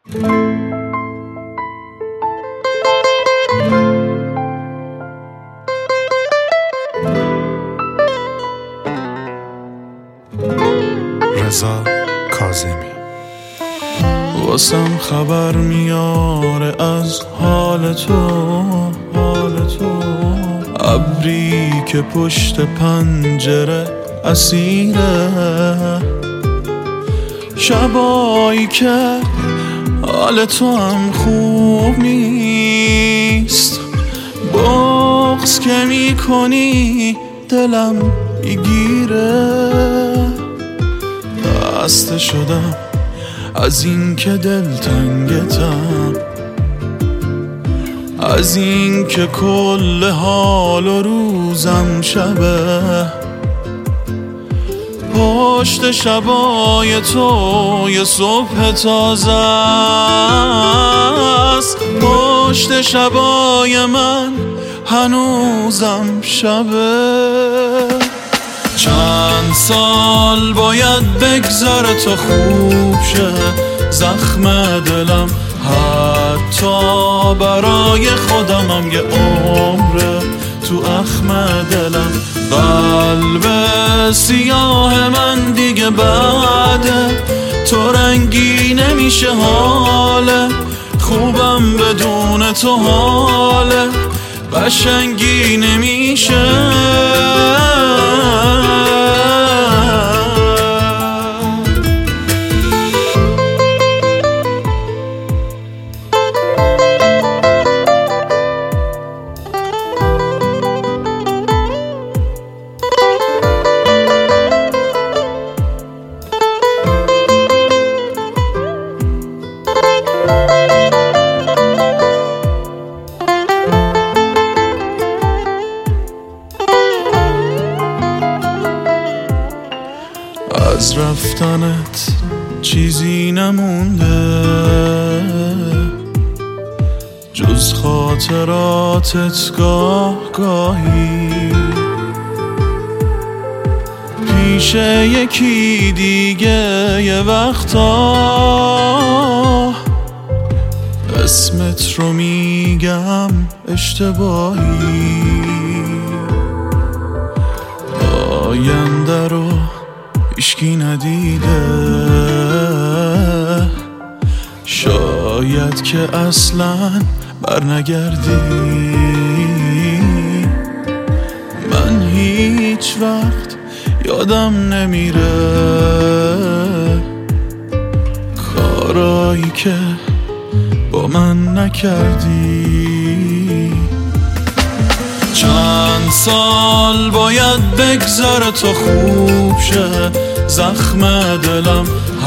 رضا کاظمی. واسم خبر میاره از حال تو، ابری که پشت پنجره اسیره، شبایی که حال تو هم خوب نیست، بغض که میکنی دلم میگیره، خسته شدم از این که دلتنگتم، از این که کل حال و روزم شبه، پشت شبای تو یه صبح تازه است، پشت شبای من هنوزم شبه. چند سال باید بگذره تا خوب شه زخم دلم، حتی برای خودمم یه عمره تو اخم دلم، قلب سیاه من دیگه بعده، تو رنگی نمیشه حاله، خوبم بدون تو حاله، قشنگی نمیشه. از رفتنت چیزی نمونده جز خاطراتت، گاهی پیش یکی دیگه یه وقتا اسمت رو میگم اشتباهی، آینده رو هیچکی ندیده، شاید که اصلاً برنگردی، من هیچ وقت یادم نمیره کارایی که با من نکردی. چند سال باید بگذره تا خوب شه زخم دلم،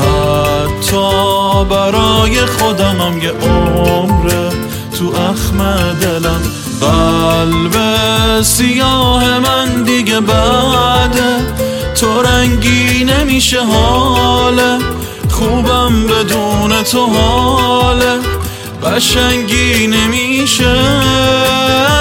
حتی برای خودمم یه عمره تو اخم دلم، قلب سیاه من دیگه بعده، تو رنگی نمیشه حاله، خوبم بدون تو حاله، قشنگی نمیشه.